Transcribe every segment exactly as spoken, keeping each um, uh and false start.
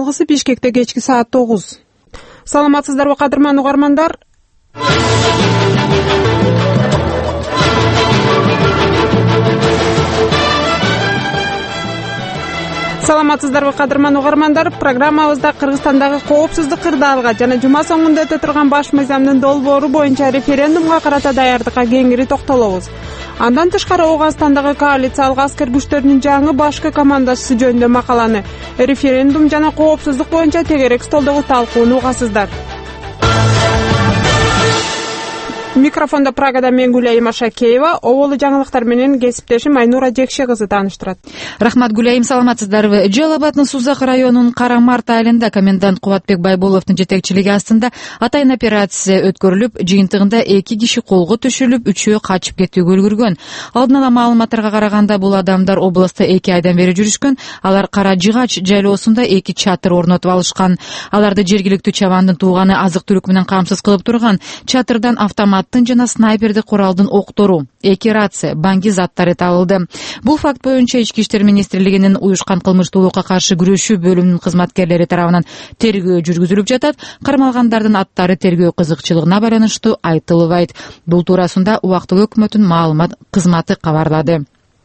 чалгысы Бишкекте кечки саат тогуз. Саламатсыздарбы кадырман угармандар? Саламатсыздарбы кадырман угармандар, программабызда Кыргызстандагы коопсуздук кырдаалга жана жума соңунда өтө турган баш мыйзамдын долбоору боюнча референдумга карата даярдыкка кеңири токтолобуз. Андан тышкары Ооганстандагы коалициялык аскер күчтөрүнүн жаңы башкы командачысы жөнүндө макаланы, референдум жана коопсуздук боюнча тегерек столдогу талкууну угасыздар. Микрофонда Прагадан мен Гүлайым Ашакеева, оболу жаңылыктар менен кесиптешим Айнура Жекше кызы тааныштырат. Рахмат Гүлайым, саламатсыздарбы? Жалал Абаддын Сузак районунун Кара-Март айылында комендант Кубатбек Байболовдун жетекчилиги астында атайын операция өткөрүлүп, жыйынтыгында эки киши колго түшүрүлүп, үчөө качып кетүүгө үлгүргөн. Алдын ала маалыматтарга караганда, бул адамдар областта эки айдан бери жүрүшкөн. Алар Кара Жыгач жайлоосунда эки чатыр орнотуп алышкан. Аларды жергиликтүү чабандын тууганы азык-түлүк менен камсыз кылып турган. Чатырдан автомат жана снайперди куралдын октору, эки рация, баңги заттары табылды. Бул факт боюнча Ички иштер министрлигинин уюшкан кылмыштуулукка каршы күрөшүү бөлүмүнүн кызматкерлери тарабынан тергөө жүргүзүлүп жатат. Кармалгандардын аттары тергөө кызыкчылыгына байланыштуу айтылбайт. Бул туурасында убактылуу өкмөттүн маалымат кызматы кабарлады.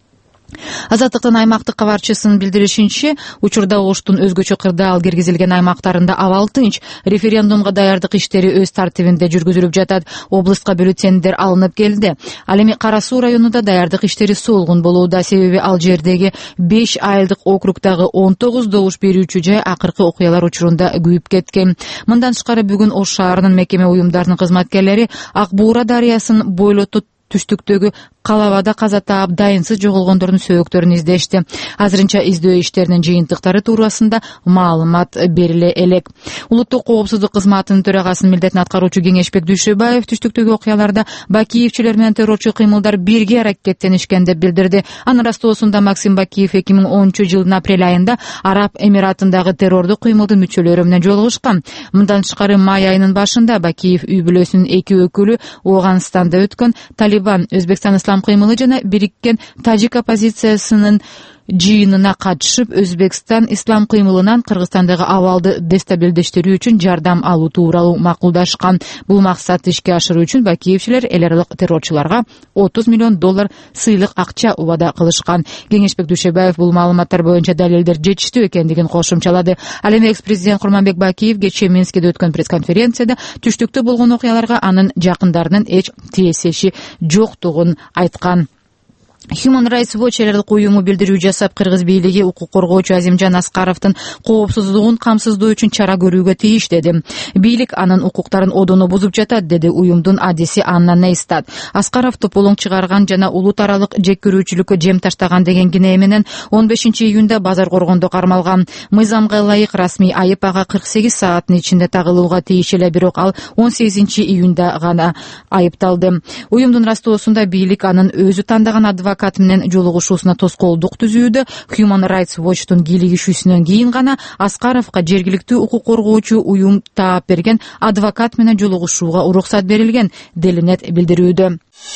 Азаттыктын аймактык кабарчысынын билдиришинче, учурда Оштун өзгөчө кырдаал киргизилген аймактарында абал тынч. Референдумга даярдык иштери өз тартибинде жүргүзүлүп жатат. Облустка бюллетендер алынып келди. Ал эми Кара Суу районунда даярдык иштери солгун болууда, себеби ал жердеги беш айылдык округдагы он тогуз добуш берүүчү жай акыркы окуялар учурунда күйүп кеткен. Мындан тышкары бүгүн Ош шаарынын мекеме уюмдарынын кызматкерлери Ак Буура дарыясын бойлоту түштүктөгү Калабада каза таап, дайынсыз жоголгондордун сөөктөрүн издешти. Азырынча издөө иштеринин жыйынтыктары туурасында маалымат бериле элек. Улуттук коопсуздук кызматынын төрагасынын милдетин аткаруучу Кеңешбек Дүйшөбаев түштүктөгү окуяларда Бакиевчилер менен террорчу кыймылдар бирге аракеттенишкен деп билдирди. Анын растоосунда Максим Бакиев эки миң онунчу жылдын апрель айында Араб Эмиратындагы террордук кыймылдын мүчөлөрү менен жолугушкан. Мындан тышкары май айынын башында Бакиев үй бүлөсүнүн эки өкүлү Ооганстанда өткөн Талибан, Өзбекстан ислам кыймылы жана бириккен тажик оппозициясынын жыйынына катышып, Өзбекстан ислам кыймылынан Кыргызстандагы абалды дестабилдештирүү үчүн жардам алуу тууралуу макулдашкан. Бул максатты ишке ашыруу үчүн Бакиевчилер эл аралык террорчуларга отуз миллион доллар сыйлык акча убада кылышкан. Кеңешбек Дүйшөбаев бул маалыматтар боюнча далилдер жетиштүү экендигин кошумчалады. Ал эми экс-президент Курманбек Бакиев кечээ Минскиде өткөн пресс-конференцияда түштүктө болгон окуяларга анын жакындарынын эч тиешеси жоктугун айткан. Human Rights Watch элдик уюму билдирүү жасап, Кыргыз бийлиги укук коргоочу Азимжан Аскаровдун коопсуздугун камсыздоо үчүн чара көрүүгө тийиш деди. Бийлик анын укуктарын одоно бузуп жатат, деди уюмдун адиси Анна Нейстад. Аскаров тополоң чыгарган жана улут аралык жек көрүүчүлүккө жем таштаган деген кинее менен он бешинчи июнда Базар Коргондо кармалган. Мыйзамга ылайык расмий айып ага кырк сегиз сааттын ичинде тагылууга тийиш эле, бирок ал он сегизинчи июнда гана айыпталды. Уюмдун растоосунда бийлик анын өзү тандаган адвокат адвокат менен жолугушуусуна тоскоолдук түзүүдө. Human Rights Watchtун кийлигишүүсүнөн кийин гана Аскаровго жергиликтүү укук коргоочу уюм таап берген адвокат менен жолугушууга уруксат берилген, делинет билдирүүдө.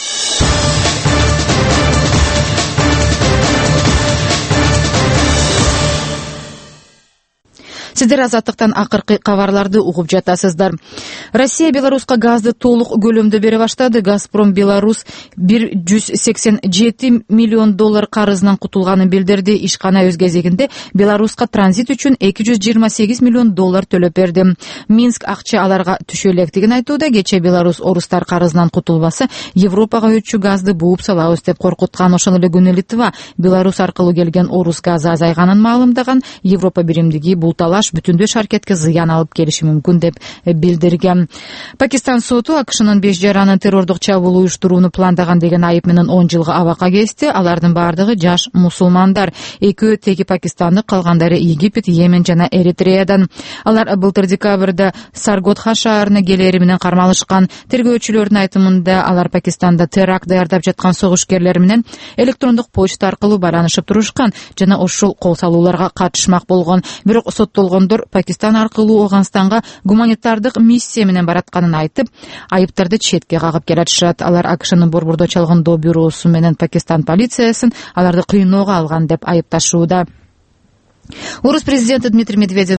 Сиздер Азаттыктан акыркы кабарларды угуп жатасыздар. Россия Беларуска газды толук көлөмдө бере баштады. Газпром Беларусь бир жүз сексен жети миллион доллар карызынан кутулганын билдирди. Ишкана өз кезегинде Беларуска транзит үчүн эки жүз жыйырма сегиз миллион доллар төлөп берди. Минск акча аларга түшө электигин айтууда. Кечээ Беларусь орустар карызынан кутулбаса, Европага өтчү газды бууп салабыз деп коркуткан. Ошол эле күнү Литва Беларусь аркылуу келген орус газы азайганын маалымдаган. Европа биримдиги бул талаш бүтүндөй шаркетке зыян алып келиши мүмкүн деп билдирген. Пакистан соту АКШнын беш жаранын террордук чабуул уюштурууну пландаган деген айып менен он жылга абакка кести. Алардын бардыгы жаш мусулмандар. Экөө теги пакистандык, калгандары Египет, Йемен жана Эритреядан. Алар былтыр декабрда Саргодха шаарына келери менен кармалышкан. Тергөөчүлөрдүн айтымында алар Пакистанда теракт даярдап жаткан согушкерлер менен электрондук почта аркылуу байланышып турушкан жана ошол кол салууларга катышмак болгон. Бирок соттолгондор Пакистан аркылуу Ооганстанга гуманитардык миссия менен баратканын айтып, айыптарды четке кагып келатышат. Алар АКШнын борбордо чалгындоо бюросу менен Пакистан полициясын аларды кыйноого алган деп айыпташууда. Орус президенти Дмитрий Медведев